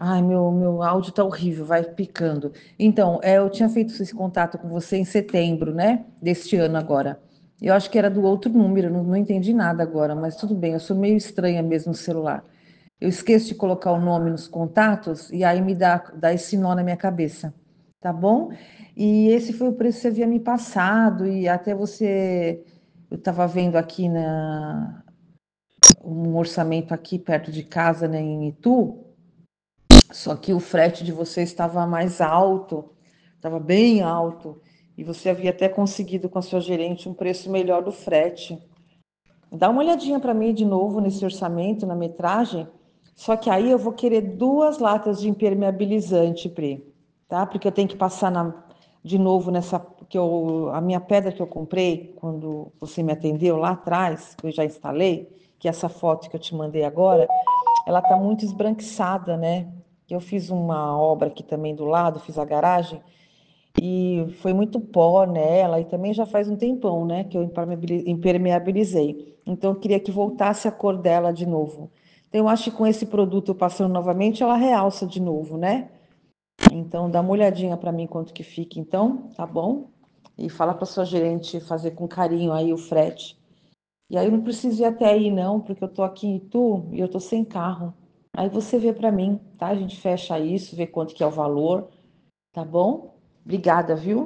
Ai, meu áudio tá horrível, vai picando. Então, eu tinha feito esse contato com você em setembro, né? Deste ano agora. Eu acho que era do outro número, não entendi nada agora, mas tudo bem, eu sou meio estranha mesmo no celular. Eu esqueço de colocar o nome nos contatos e aí dá esse nó na minha cabeça, tá bom? E esse foi o preço que você havia me passado, e até você. Eu estava vendo aqui um orçamento aqui perto de casa, né, em Itu. Só que o frete de você estava mais alto, estava bem alto, e você havia até conseguido com a sua gerente um preço melhor do frete. Dá uma olhadinha para mim de novo nesse orçamento, na metragem. Só que aí eu vou querer 2 latas de impermeabilizante, Pri, tá? Porque eu tenho que passar de novo nessa, a minha pedra que eu comprei quando você me atendeu lá atrás, que eu já instalei, que é essa foto que eu te mandei agora, ela está muito esbranquiçada, né? Eu fiz uma obra aqui também do lado, fiz a garagem, e foi muito pó nela, e também já faz um tempão, né, que eu impermeabilizei. Então, eu queria que voltasse a cor dela de novo. Então, eu acho que com esse produto eu passando novamente, ela realça de novo, né? Então, dá uma olhadinha para mim quanto que fica, então, tá bom? E fala para sua gerente fazer com carinho aí o frete. E aí eu não preciso ir até aí, não, porque eu tô aqui em Itu e eu tô sem carro. Aí você vê para mim, tá? A gente fecha isso, vê quanto que é o valor, tá bom? Obrigada, viu?